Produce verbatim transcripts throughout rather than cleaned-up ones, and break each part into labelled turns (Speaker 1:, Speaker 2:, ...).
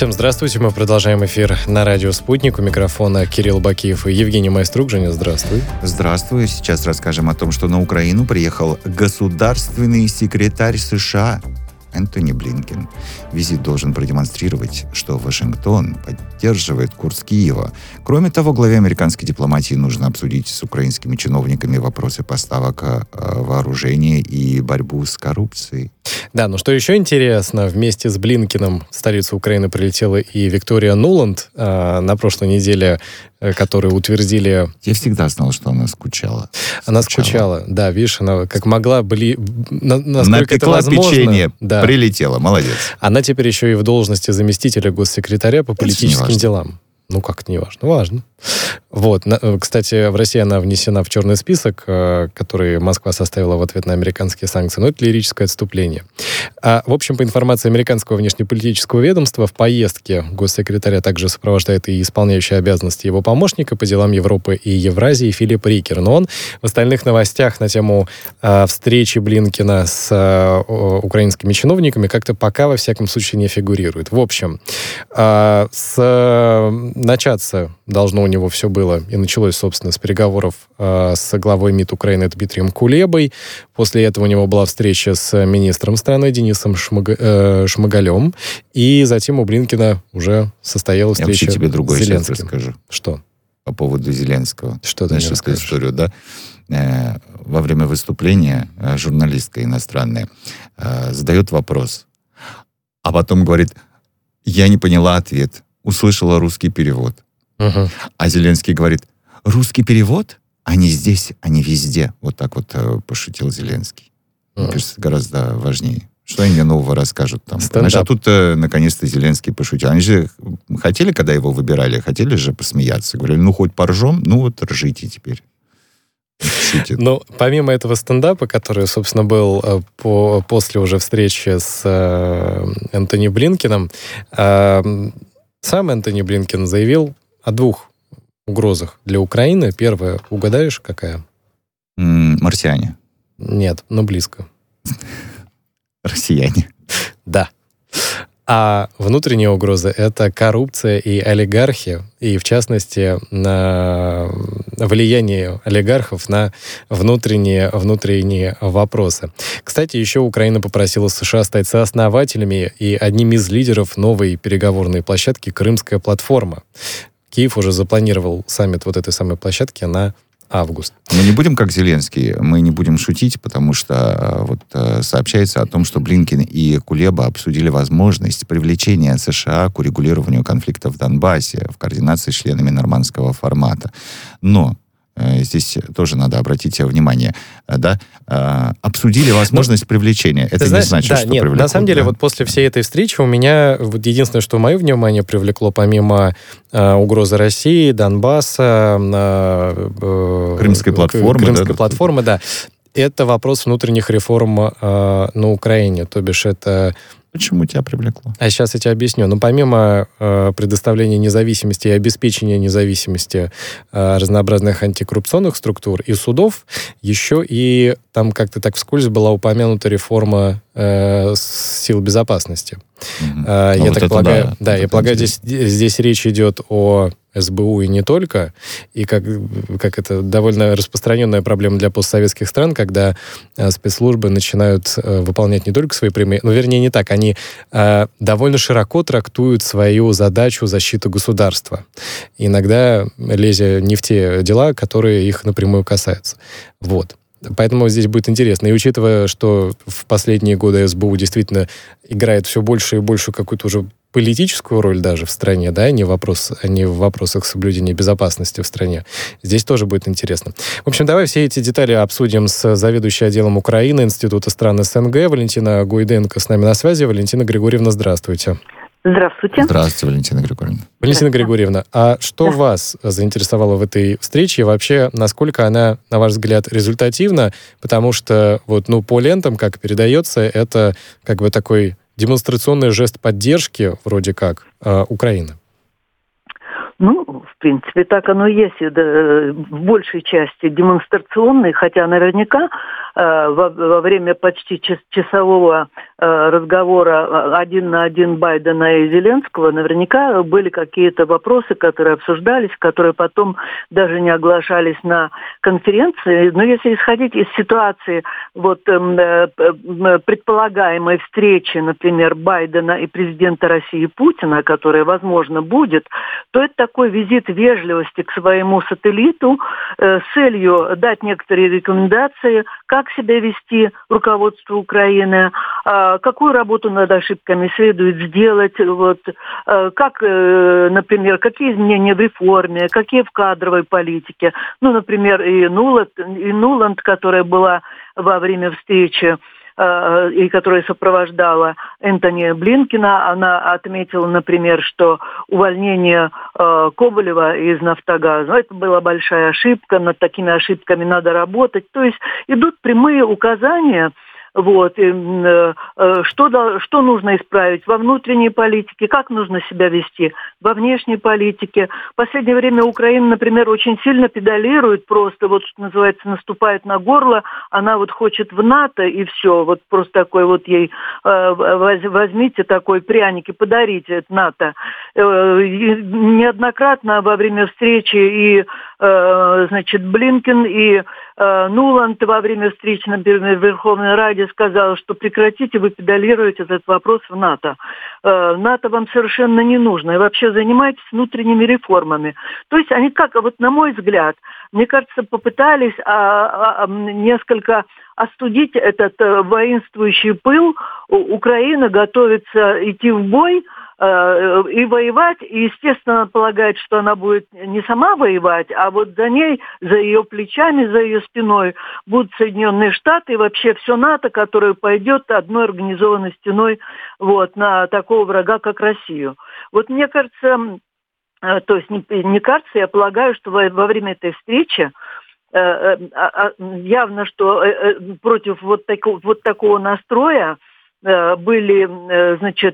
Speaker 1: Всем здравствуйте, мы продолжаем эфир на радио «Спутник». У микрофона Кирилл Бакиев и Евгений Майструк. Женя, здравствуй.
Speaker 2: Здравствуй. Сейчас расскажем о том, что на Украину приехал государственный секретарь США Энтони Блинкен. Визит должен продемонстрировать, что Вашингтон поддерживает курс Киева. Кроме того, главе американской дипломатии нужно обсудить с украинскими чиновниками вопросы поставок вооружения и борьбу с коррупцией.
Speaker 1: Да, но что еще интересно, вместе с Блинкеном в столицу Украины прилетела и Виктория Нуланд э, на прошлой неделе, э, которую утвердили...
Speaker 2: Я всегда знал, что она скучала.
Speaker 1: Она скучала, скучала. Да, видишь, она как могла... Бли... На, насколько
Speaker 2: Напекла
Speaker 1: это возможно,
Speaker 2: печенье,
Speaker 1: да. Прилетела,
Speaker 2: молодец.
Speaker 1: Она теперь еще и в должности заместителя госсекретаря по политическим делам. Ну, как это не важно? Важно. Вот. Кстати, в России она внесена в черный список, который Москва составила в ответ на американские санкции. Но это лирическое отступление. А, в общем, по информации американского внешнеполитического ведомства, в поездке госсекретаря также сопровождает и исполняющий обязанности его помощника по делам Европы и Евразии Филипп Рикер. Но он в остальных новостях на тему а, встречи Блинкена с а, украинскими чиновниками как-то пока, во всяком случае, не фигурирует. В общем, а, с, начаться должно у него все было, и началось, собственно, с переговоров э, с главой МИД Украины Дмитрием Кулебой. После этого у него была встреча с министром страны Денисом Шмыг... э, Шмыгалем, и затем у Блинкена уже состоялась встреча
Speaker 2: Я тебе другое
Speaker 1: с Зеленским.
Speaker 2: Сейчас расскажу.
Speaker 1: Что?
Speaker 2: По поводу Зеленского.
Speaker 1: Что ты
Speaker 2: Знаешь,
Speaker 1: мне расскажешь?
Speaker 2: историю, да? Э, во время выступления э, журналистка иностранная э, задает вопрос, а потом говорит, я не поняла ответ, услышала русский перевод.
Speaker 1: Угу.
Speaker 2: А Зеленский говорит, русский перевод? Они здесь, они везде. Вот так вот э, пошутил Зеленский. Мне
Speaker 1: угу.
Speaker 2: кажется, гораздо важнее. Что они мне нового расскажут там?
Speaker 1: Стендап.
Speaker 2: А тут э, наконец-то Зеленский пошутил. Они же хотели, когда его выбирали, хотели же посмеяться. Говорили, ну хоть поржем, ну вот ржите теперь. Шутит.
Speaker 1: Ну, помимо этого стендапа, который, собственно, был э, по, после уже встречи с э, Энтони Блинкеном, э, сам Энтони Блинкен заявил о двух угрозах для Украины. Первая, угадаешь, какая?
Speaker 2: М-м, марсиане.
Speaker 1: Нет, но близко.
Speaker 2: Россияне.
Speaker 1: Да. А внутренняя угроза — это коррупция и олигархи, и, в частности, на влияние олигархов на внутренние, внутренние вопросы. Кстати, еще Украина попросила США стать сооснователями и одним из лидеров новой переговорной площадки «Крымская платформа». Киев уже запланировал саммит вот этой самой площадки на август.
Speaker 2: Мы не будем как Зеленский, мы не будем шутить, потому что вот сообщается о том, что Блинкен и Кулеба обсудили возможность привлечения США к урегулированию конфликта в Донбассе в координации с членами нормандского формата. Но здесь тоже надо обратить внимание, да, обсудили возможность ну, привлечения. Это
Speaker 1: знаешь,
Speaker 2: не значит,
Speaker 1: да,
Speaker 2: что
Speaker 1: нет,
Speaker 2: привлекут.
Speaker 1: На самом деле,
Speaker 2: да?
Speaker 1: вот после всей этой встречи у меня вот единственное, что мое внимание привлекло, помимо э, угрозы России, Донбасса, э,
Speaker 2: Крымской платформы,
Speaker 1: Крымской
Speaker 2: да,
Speaker 1: платформы, да, это вопрос внутренних реформ э, на Украине, то бишь это...
Speaker 2: Почему тебя привлекло?
Speaker 1: А сейчас я тебе объясню. Ну, помимо э, предоставления независимости и обеспечения независимости э, разнообразных антикоррупционных структур и судов, еще и там как-то так вскользь была упомянута реформа э, сил безопасности.
Speaker 2: Mm-hmm.
Speaker 1: Э,
Speaker 2: ну,
Speaker 1: я
Speaker 2: вот
Speaker 1: так полагаю,
Speaker 2: да,
Speaker 1: да, я полагаю, здесь, здесь речь идет о эс бэ у и не только, и как, как это довольно распространенная проблема для постсоветских стран, когда э, спецслужбы начинают э, выполнять не только свои прямые, ну, вернее, не так, они э, довольно широко трактуют свою задачу защиты государства, иногда лезя не в те дела, которые их напрямую касаются. Вот. Поэтому здесь будет интересно. И учитывая, что в последние годы эс бэ у действительно играет все больше и больше какую-то уже политическую роль даже в стране, да, не, вопрос, не в вопросах соблюдения безопасности в стране. Здесь тоже будет интересно. В общем, давай все эти детали обсудим с заведующей отделом Украины Института стран эс эн гэ Валентина Гуйденко с нами на связи. Валентина Григорьевна, здравствуйте.
Speaker 3: Здравствуйте.
Speaker 2: Здравствуйте, Валентина Григорьевна.
Speaker 1: Валентина Григорьевна, а что да. вас заинтересовало в этой встрече? И вообще, насколько она, на ваш взгляд, результативна? Потому что вот, ну, по лентам, как передается, это как бы такой демонстрационный жест поддержки, вроде как, э, Украины.
Speaker 3: Ну, в принципе, так оно и есть. Да, в большей части демонстрационный, хотя наверняка во, во время почти час, часового разговора один на один Байдена и Зеленского наверняка были какие-то вопросы, которые обсуждались, которые потом даже не оглашались на конференции. Но если исходить из ситуации вот, предполагаемой встречи, например, Байдена и президента России Путина, которая, возможно, будет, то это такой визит вежливости к своему сателлиту э, с целью дать некоторые рекомендации, как себя вести руководству Украины, э, какую работу над ошибками следует сделать, вот, э, как, э, например, какие изменения в реформе, какие в кадровой политике. Ну, например, и Нуланд, и Нуланд, которая была во время встречи, и которая сопровождала Энтони Блинкена, она отметила, например, что увольнение э, Коболева из «Нафтогаза» это была большая ошибка, над такими ошибками надо работать. То есть идут прямые указания, вот, и, э, что, что нужно исправить во внутренней политике, как нужно себя вести во внешней политике. В последнее время Украина, например, очень сильно педалирует, просто, вот, что называется, наступает на горло, она вот хочет в НАТО, и все, вот просто такой вот ей, э, возьмите такой пряник и подарите это НАТО. Э, неоднократно во время встречи и, э, значит, Блинкен, и э, Нуланд во время встречи, например, в Верховной Раде сказал, что прекратите вы педалировать этот вопрос в НАТО. Э, НАТО вам совершенно не нужно. И вообще занимайтесь внутренними реформами. То есть они как, вот на мой взгляд, мне кажется, попытались а, а, несколько остудить этот а, воинствующий пыл. Украина готовится идти в бой э, и воевать. И, естественно, полагает, что она будет не сама воевать, а вот за ней, за ее плечами, за ее спиной будут Соединенные Штаты и вообще все НАТО, которое пойдет одной организованной стеной вот, на такого врага, как Россию. Вот мне кажется, э, то есть не, не кажется, я полагаю, что во, во время этой встречи э, э, э, явно, что э, э, против вот, тако, вот такого настроя были, значит,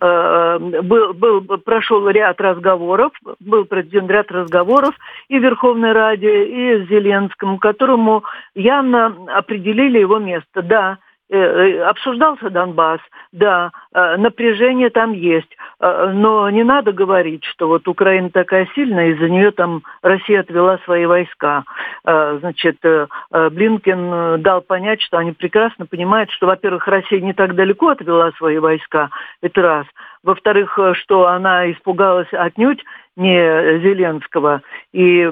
Speaker 3: был, был, прошел ряд разговоров, был проведен ряд разговоров и в Верховной Раде, и с Зеленским, которому явно определили его место. Да, обсуждался Донбасс, да, напряжение там есть, но не надо говорить, что вот Украина такая сильная, из-за нее там Россия отвела свои войска. Значит, Блинкен дал понять, что они прекрасно понимают, что, во-первых, Россия не так далеко отвела свои войска, это раз. Во-вторых, что она испугалась отнюдь не Зеленского. И,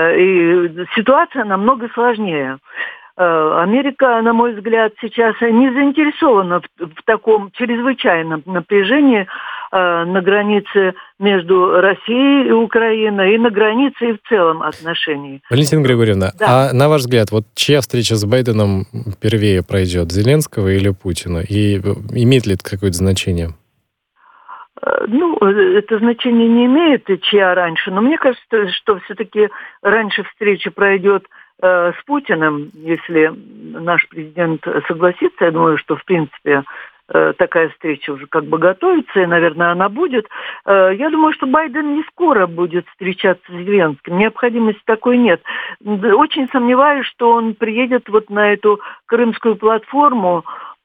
Speaker 3: и ситуация намного сложнее. Америка, на мой взгляд, сейчас не заинтересована в, в таком чрезвычайном напряжении э, на границе между Россией и Украиной, и на границе и в целом отношении.
Speaker 1: Валентина Григорьевна, да. А на ваш взгляд, вот чья встреча с Байденом первее пройдет, Зеленского или Путина? И имеет ли это какое-то значение?
Speaker 3: Ну, это значение не имеет, чья раньше, но мне кажется, что все-таки раньше встреча пройдет с Путиным, если наш президент согласится. Я думаю, что, в принципе, такая встреча уже как бы готовится, и, наверное, она будет. Я думаю, что Байден не скоро будет встречаться с Зеленским. Необходимости такой нет. Очень сомневаюсь, что он приедет вот на эту крымскую платформу,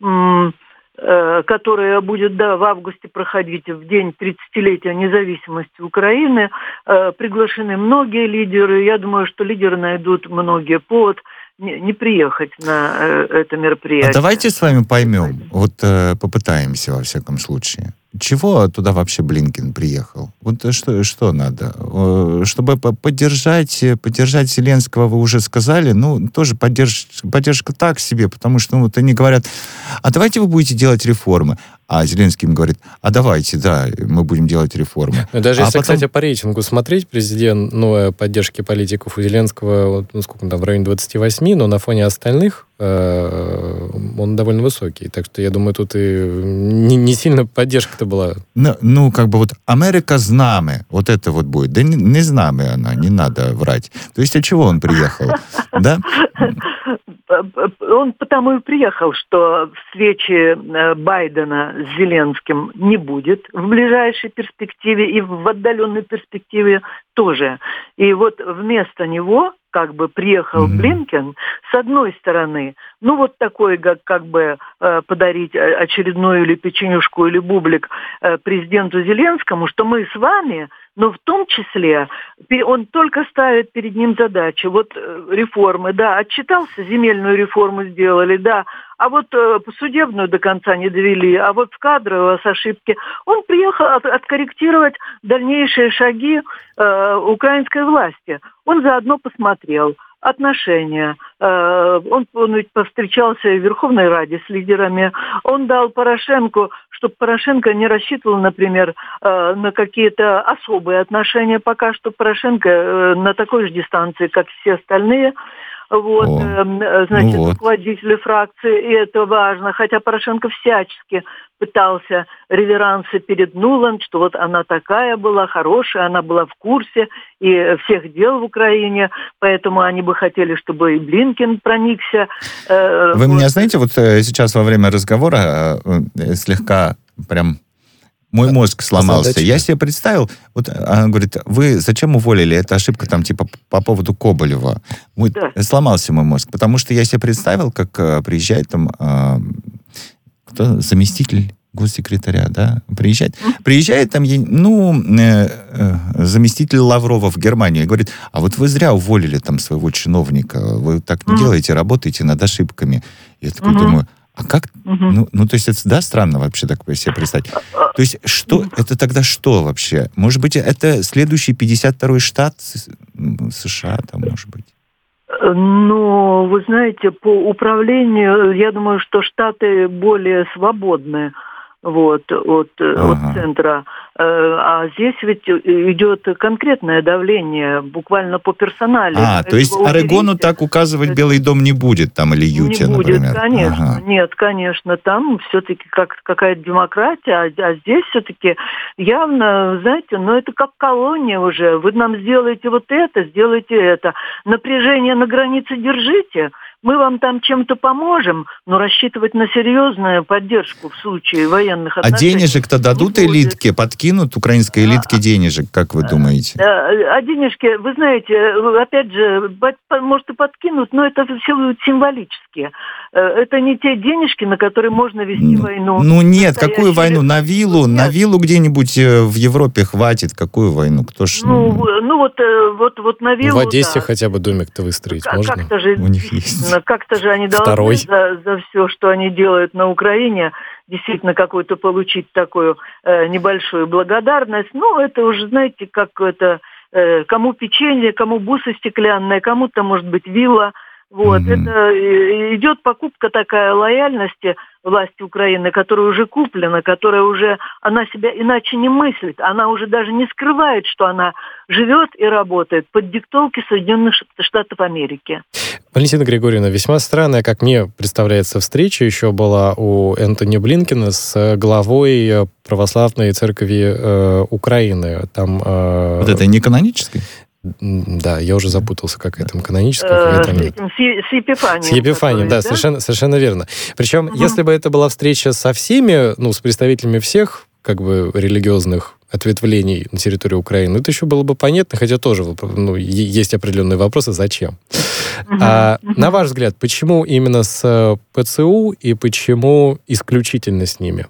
Speaker 3: которая будет, да, в августе проходить в день тридцатилетия независимости Украины. Приглашены многие лидеры. Я думаю, что лидеры найдут многие повод не, не приехать на это мероприятие.
Speaker 2: А давайте с вами поймем, вот попытаемся во всяком случае. Чего туда вообще Блинкен приехал? Вот что, что надо? Чтобы поддержать, поддержать Зеленского, вы уже сказали, ну, тоже поддерж, поддержка так себе, потому что ну, вот они говорят, а давайте вы будете делать реформы. А Зеленский им говорит, а давайте, да, мы будем делать реформы.
Speaker 1: Ну, даже
Speaker 2: а
Speaker 1: если,
Speaker 2: потом...
Speaker 1: кстати, по рейтингу смотреть, президент, ну, поддержки политиков у Зеленского, ну, сколько там, в районе двадцать восемь, но на фоне остальных э, он довольно высокий. Так что, я думаю, тут и не, не сильно поддержка-то была.
Speaker 2: Ну, ну, как бы вот Америка с нами, вот это вот будет. Да не, не с нами она, не надо врать. То есть, от чего он приехал? Да?
Speaker 3: Он потому и приехал, что встречи Байдена с Зеленским не будет в ближайшей перспективе и в отдаленной перспективе тоже. И вот вместо него как бы приехал mm-hmm. Блинкен, с одной стороны, ну вот такой, как, как бы э, подарить очередную или печенюшку, или бублик э, президенту Зеленскому, что мы с вами, но в том числе он только ставит перед ним задачи. Вот э, реформы, да, отчитался, земельную реформу сделали, да, а вот э, судебную до конца не довели, а вот в кадровой у вас ошибки. Он приехал от, откорректировать дальнейшие шаги э, украинской власти. Он заодно посмотрел отношения. Он, он ведь повстречался в Верховной Раде с лидерами. Он дал Порошенко, чтобы Порошенко не рассчитывал, например, на какие-то особые отношения. Пока что Порошенко на такой же дистанции, как все остальные. Вот, О, значит, ну вот. руководители фракции, и это важно. Хотя Порошенко всячески пытался реверансы перед Нуланд, что вот она такая была, хорошая, она была в курсе и всех дел в Украине, поэтому они бы хотели, чтобы и Блинкен проникся.
Speaker 2: Вы вот. Меня знаете, вот сейчас во время разговора слегка прям... Мой мозг сломался. Задача. Я себе представил, вот она говорит, вы зачем уволили? Это ошибка там типа по поводу Коболева. Вот, да. Сломался мой мозг, потому что я себе представил, как э, приезжает там э, кто, заместитель госсекретаря, да, приезжает. Mm-hmm. Приезжает там, ну, э, э, заместитель Лаврова в Германию и говорит, а вот вы зря уволили там своего чиновника, вы так не mm-hmm. делаете, работаете над ошибками. Я такой mm-hmm. думаю, а как? Угу. Ну, ну, то есть это, да, странно вообще так себе представить. То есть что, это тогда что вообще? Может быть, это следующий пятьдесят второй штат США, там, может быть?
Speaker 3: Ну, вы знаете, по управлению, я думаю, что штаты более свободные. Вот, от, ага. от центра. А здесь ведь идет конкретное давление, буквально по персонале.
Speaker 2: А, то есть Орегону так указывать Белый дом не будет, там, или Юте,
Speaker 3: не будет,
Speaker 2: например?
Speaker 3: Конечно, ага. Нет, конечно, там все-таки как, какая-то демократия, а, а здесь все-таки явно, знаете, ну это как колония уже. Вы нам сделаете вот это, сделаете это. Напряжение на границе держите. Мы вам там чем-то поможем, но рассчитывать на серьезную поддержку в случае военных отношений.
Speaker 2: А денежек-то дадут элитке? Подкинут украинской элитке денежек, как вы думаете?
Speaker 3: А денежки, вы знаете, опять же, может и подкинут, но это все символические. Это не те денежки, на которые можно вести
Speaker 2: ну,
Speaker 3: войну.
Speaker 2: Ну нет, какую войну? На виллу? Нет. На виллу где-нибудь в Европе хватит. Какую войну? Кто ж...
Speaker 3: Ну, ну вот, вот, вот на виллу,
Speaker 1: в Одессе
Speaker 3: да.
Speaker 1: хотя бы домик-то выстроить
Speaker 3: как,
Speaker 1: можно?
Speaker 3: Как-то же,
Speaker 2: у них есть.
Speaker 3: Как-то же они
Speaker 1: Второй.
Speaker 3: должны за, за все, что они делают на Украине, действительно какую-то получить такую э, небольшую благодарность. Ну, это уже, знаете, как это, э, кому печенье, кому бусы стеклянные, кому-то, может быть, вилла. Вот, mm-hmm. это идет покупка такая лояльности власти Украины, которая уже куплена, которая уже, она себя иначе не мыслит, она уже даже не скрывает, что она живет и работает под диктовки Соединенных Штатов Америки.
Speaker 1: Валентина Григорьевна, весьма странная, как мне представляется, встреча еще была у Энтони Блинкена с главой православной церкви э, Украины. Там, э,
Speaker 2: вот это не канонической?
Speaker 1: Да, я уже запутался, какая там каноническая, какая там нет.
Speaker 3: С Епифанием.
Speaker 1: С Епифанием, да, да? Совершенно, совершенно верно. Причем, угу. если бы это была встреча со всеми, ну, с представителями всех, как бы, религиозных ответвлений на территории Украины, это еще было бы понятно, хотя тоже, ну, есть определенные вопросы, зачем. Угу. А, угу. На ваш взгляд, почему именно с ПЦУ и почему исключительно с ними?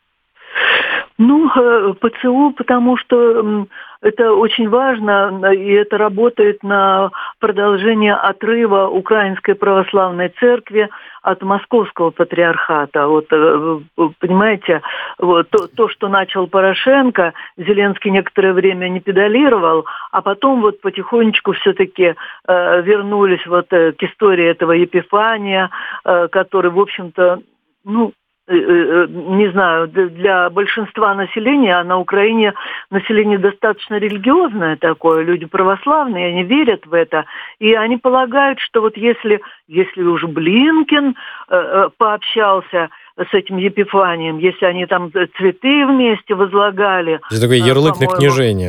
Speaker 3: Ну, ПЦУ, потому что это очень важно, и это работает на продолжение отрыва Украинской Православной Церкви от Московского Патриархата. Вот, понимаете, вот, то, то, что начал Порошенко, Зеленский некоторое время не педалировал, а потом вот потихонечку все-таки э, вернулись вот э, к истории этого Епифания, э, который, в общем-то, ну, не знаю, для большинства населения, а на Украине население достаточно религиозное такое, люди православные, они верят в это, и они полагают, что вот если, если уж Блинкен э, пообщался с этим Епифанием, если они там цветы вместе возлагали...
Speaker 1: Это такой ярлык на княжение.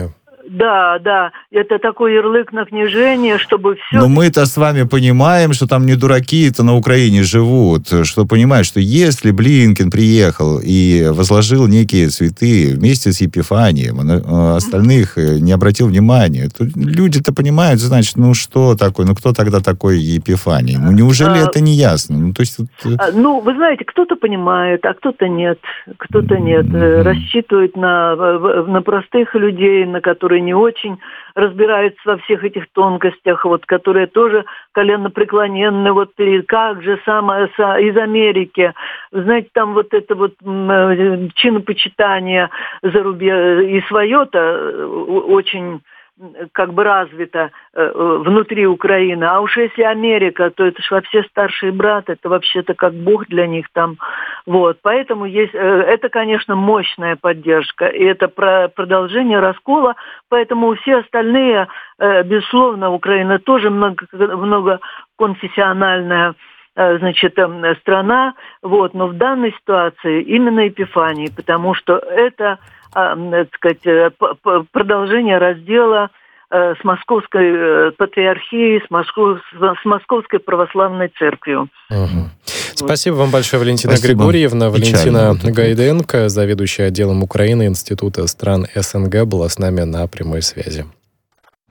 Speaker 3: Да, да, это такой ярлык на княжение, чтобы все...
Speaker 2: Но мы-то с вами понимаем, что там не дураки-то на Украине живут, что понимают, что если Блинкен приехал и возложил некие цветы вместе с Епифанием, а остальных не обратил внимания, то люди-то понимают, значит, ну что такое, ну кто тогда такой Епифаний? Ну неужели а, это не ясно? Ну, то есть, вот...
Speaker 3: ну, вы знаете, кто-то понимает, а кто-то нет, кто-то нет. Mm-hmm. Рассчитывает на, на простых людей, на которые не очень разбираются во всех этих тонкостях, вот, которые тоже коленопреклоненны, вот, и как же самое из Америки, знаете, там вот это вот чинопочитание за рубеж, и свое-то очень как бы развито э, внутри Украины. А уж если Америка, то это же вообще старший брат, это вообще-то как Бог для них там. Вот. Поэтому есть, э, это, конечно, мощная поддержка, и это про продолжение раскола, поэтому все остальные, э, безусловно, Украина тоже много, многоконфессиональная значит, страна, вот, но в данной ситуации именно Епифаний, потому что это, так сказать, продолжение раздела с Московской патриархией, с, Москов... с Московской православной церковью.
Speaker 1: Угу. Вот. Спасибо вам большое, Валентина
Speaker 2: Спасибо.
Speaker 1: Григорьевна.
Speaker 2: Печально.
Speaker 1: Валентина Гайденко, заведующая отделом Украины Института стран СНГ, была с нами на прямой связи.